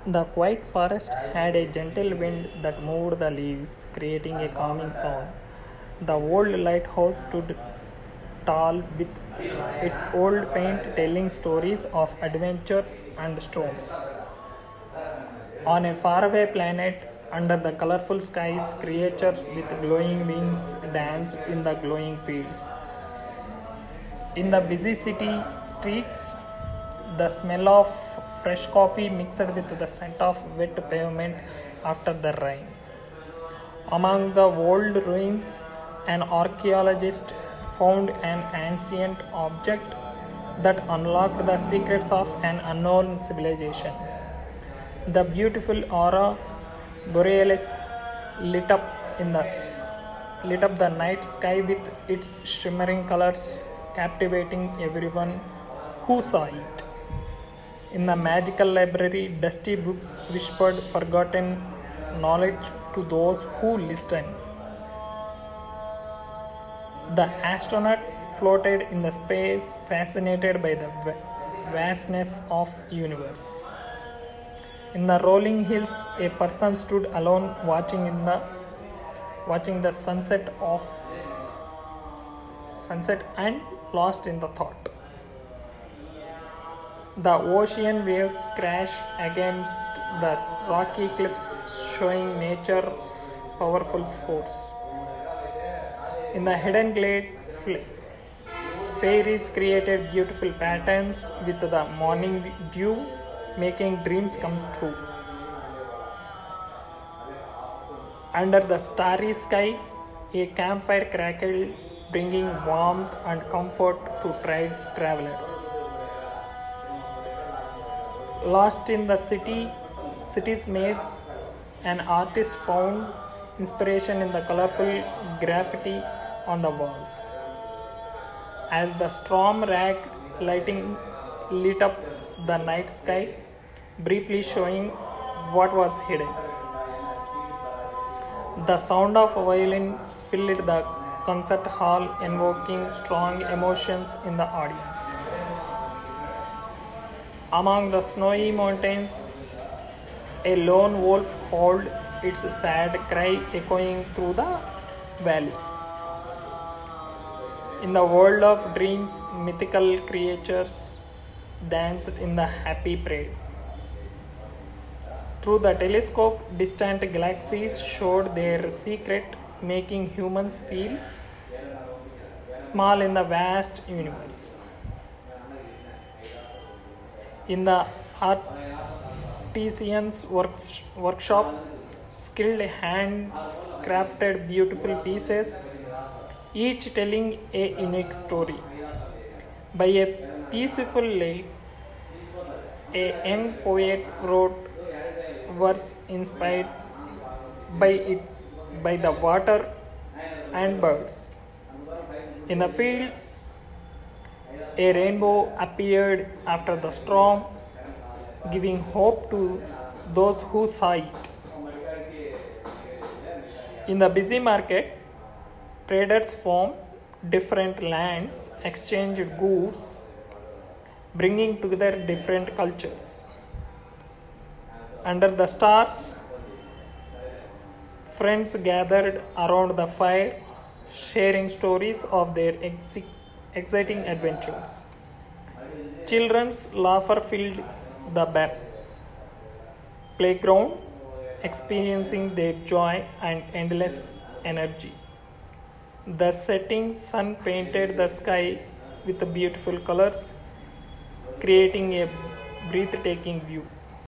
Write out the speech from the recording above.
The quiet forest had a gentle wind that moved the leaves, creating a calming sound. The old lighthouse stood tall with its old paint telling stories of adventures and storms. On a faraway planet, under the colorful skies, creatures with glowing wings danced in the glowing fields. In the busy city streets, the smell of fresh coffee mixed with the scent of wet pavement after the rain. Among the old ruins, an archaeologist found an ancient object that unlocked the secrets of an unknown civilization. The beautiful aurora borealis lit up in the lit up the night sky with its shimmering colors, captivating everyone who saw it. In the magical library, dusty books whispered forgotten knowledge to those who listened. The astronaut floated in the space, fascinated by the vastness of universe. In the rolling hills, a person stood alone, watching the sunset and lost in the thought. The ocean waves crash against the rocky cliffs, showing nature's powerful force. In the hidden glade, fairies created beautiful patterns with the morning dew, making dreams come true. Under the starry sky, a campfire crackled, bringing warmth and comfort to tired travelers. Lost in the city's maze, an artist found inspiration in the colorful graffiti on the walls. As the storm rag lighting lit up the night sky, briefly showing what was hidden. The sound of a violin filled the concert hall, invoking strong emotions in the audience. Among the snowy mountains, a lone wolf howled its sad cry echoing through the valley. In the world of dreams, mythical creatures danced in the happy parade. Through the telescope, distant galaxies showed their secret, making humans feel small in the vast universe. In the artisan's workshop, skilled hands crafted beautiful pieces, each telling a unique story. By a peaceful lake, a young poet wrote verse inspired by the water and birds. In the fields, a rainbow appeared after the storm, giving hope to those who saw it. In the busy market, traders from different lands exchanged goods, bringing together different cultures. Under the stars, friends gathered around the fire, sharing stories of their exciting adventures. Children's laughter filled the playground, experiencing their joy and endless energy. The setting sun painted the sky with beautiful colors, creating a breathtaking view.